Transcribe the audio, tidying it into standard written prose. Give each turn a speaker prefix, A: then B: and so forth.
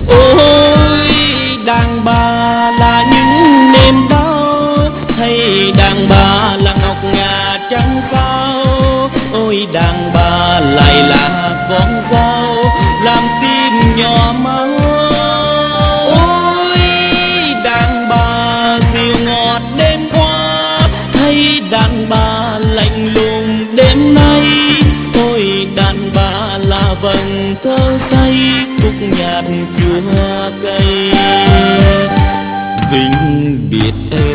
A: Ôi đàn bà là những niềm đau, hay đàn bà là ngọc ngà trắng sao? Ôi đàn bà lại là con dao làm tim nhỏ máu. Ôi đàn bà dịu ngọt đêm qua, hay đàn bà lạnh lùng đêm nay? Ôi đàn bà là vầng thơ say khúc nhạc chua cay. Vĩnh biệt ơi